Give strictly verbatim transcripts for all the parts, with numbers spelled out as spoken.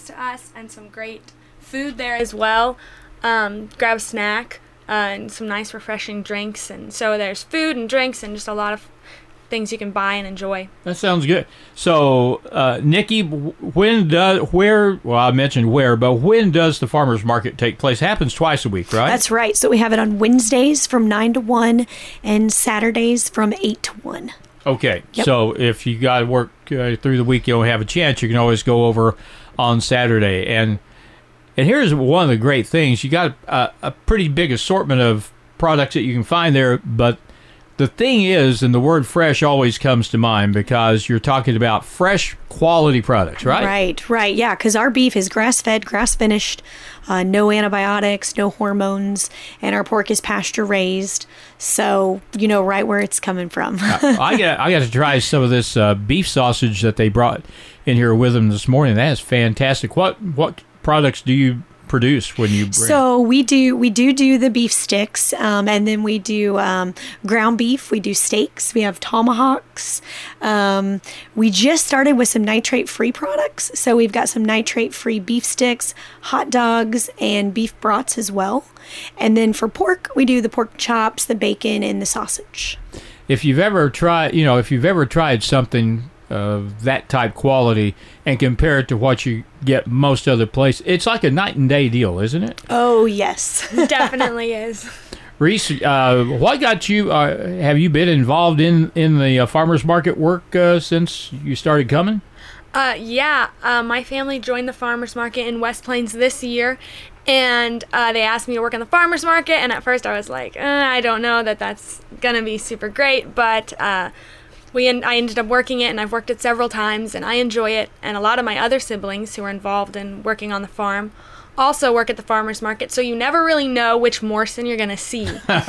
to us and some great food there as well. Um, grab a snack uh, and some nice refreshing drinks. And so there's food and drinks and just a lot of things you can buy and enjoy. That sounds good. So, uh, Nikki, when does, where, well, I mentioned where, but when does the farmers market take place? It happens twice a week, right? That's right. So we have it on Wednesdays from nine to one and Saturdays from eight to one. Okay. Yep. So if you got to work uh, through the week, you don't have a chance, you can always go over on Saturday. And and here's one of the great things. You got a, a pretty big assortment of products that you can find there, but the thing is, and the word fresh always comes to mind because you're talking about fresh quality products, right? Right, right. Yeah, because our beef is grass-fed, grass-finished, uh, no antibiotics, no hormones, and our pork is pasture-raised. So you know right where it's coming from. uh, I got I got to try some of this uh, beef sausage that they brought in here with them this morning. That is fantastic. What what products do you produce when you bring? So we do we do do the beef sticks, um, and then we do um, ground beef. We do steaks. We have tomahawks. Um, we just started with some nitrate-free products, so we've got some nitrate-free beef sticks, hot dogs, and beef brats as well. And then for pork, we do the pork chops, the bacon, and the sausage. If you've ever tried, you know, if you've ever tried something of that type quality and compare it to what you get most other places, it's like a night and day deal, isn't it? Oh, yes. Definitely is. Reese, uh, what got you, uh, have you been involved in, in the uh, farmers market work uh, since you started coming? Uh, yeah, uh, my family joined the farmers market in West Plains this year, and uh, they asked me to work in the farmers market, and at first I was like, uh, I don't know that that's going to be super great, but uh, We en- I ended up working it, and I've worked it several times, and I enjoy it. And a lot of my other siblings who are involved in working on the farm also work at the farmers market, so you never really know which Morrison you're going to see.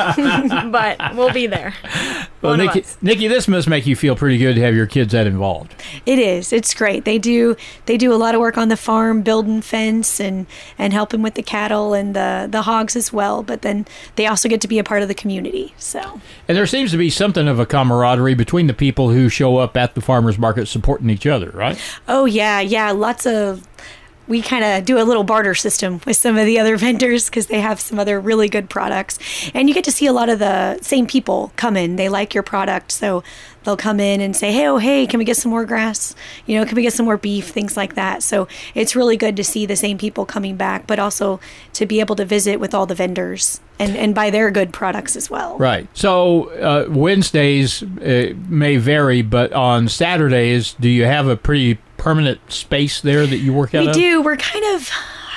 But we'll be there. Well, One of Nikki, us. Nikki, this must make you feel pretty good to have your kids that involved. It is. It's great. They do they do a lot of work on the farm, building fence and, and helping with the cattle and the, the hogs as well. But then they also get to be a part of the community. So And there seems to be something of a camaraderie between the people who show up at the farmers market supporting each other, right? Oh, yeah, yeah. Lots of... We kind of do a little barter system with some of the other vendors because they have some other really good products. And you get to see a lot of the same people come in. They like your product, so they'll come in and say, hey, oh, hey, can we get some more grass? You know, can we get some more beef? Things like that. So it's really good to see the same people coming back, but also to be able to visit with all the vendors and, and buy their good products as well. Right. So uh, Wednesdays uh, may vary, but on Saturdays, do you have a pretty permanent space there that you work out We of? do. We're kind of...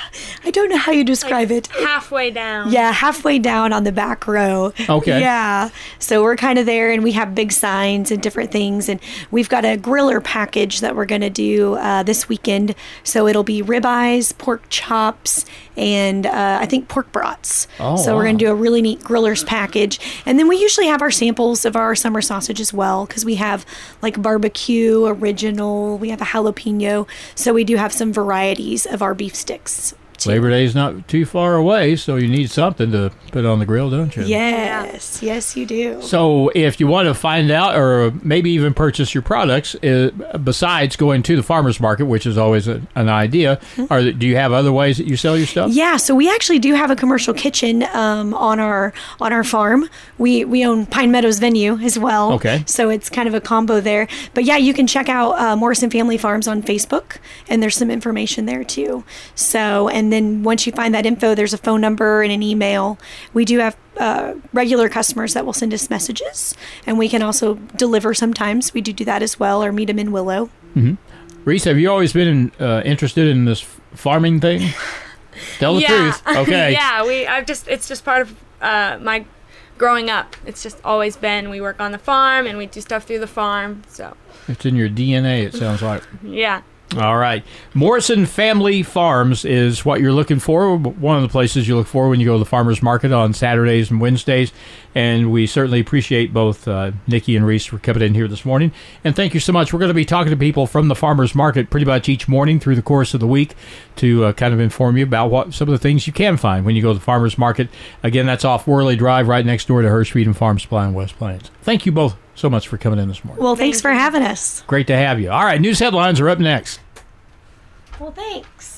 I don't know how you describe Like it. halfway down. Yeah, halfway down on the back row. Okay. Yeah. So we're kind of there, and we have big signs and different things. And we've got a griller package that we're going to do uh, this weekend. So it'll be ribeyes, pork chops, and uh, I think pork brats. Oh, so we're wow. going to do a really neat grillers package. And then we usually have our samples of our summer sausage as well, because we have like barbecue, original, we have a jalapeno. So we do have some varieties of our beef sticks. too. Labor Day's not too far away, so you need something to put on the grill, don't you? Yes, yes, you do. So if you want to find out or maybe even purchase your products, uh, besides going to the farmer's market, which is always a, an idea, Mm-hmm. or do you have other ways that you sell your stuff? Yeah, so we actually do have a commercial kitchen um, on our on our farm. We we own Pine Meadows Venue as well. Okay. So it's kind of a combo there. But yeah, you can check out uh, Morrison Family Farms on Facebook, and there's some information there too. So, and then once you find that info, there's a phone number and an email. We do have uh, regular customers that will send us messages, and we can also deliver sometimes. We do do that as well, or meet them in Willow. Mm-hmm. Reese, have you always been uh, interested in this farming thing? Tell the yeah. truth. Okay. yeah, we. I've just. It's just part of uh, my growing up. It's just always been. We work on the farm and we do stuff through the farm. So. It's in your D N A, it sounds like. Yeah. All right. Morrison Family Farms is what you're looking for, one of the places you look for when you go to the farmer's market on Saturdays and Wednesdays. And we certainly appreciate both uh, Nikki and Reese for coming in here this morning. And thank you so much. We're going to be talking to people from the farmer's market pretty much each morning through the course of the week to uh, kind of inform you about what some of the things you can find when you go to the farmer's market. Again, that's off Worley Drive right next door to Hirsch Freedom Farm Supply in West Plains. Thank you both so much for coming in this morning. Well, thanks Thank for you. having us. Great to have you. All right, news headlines are up next. Well, thanks.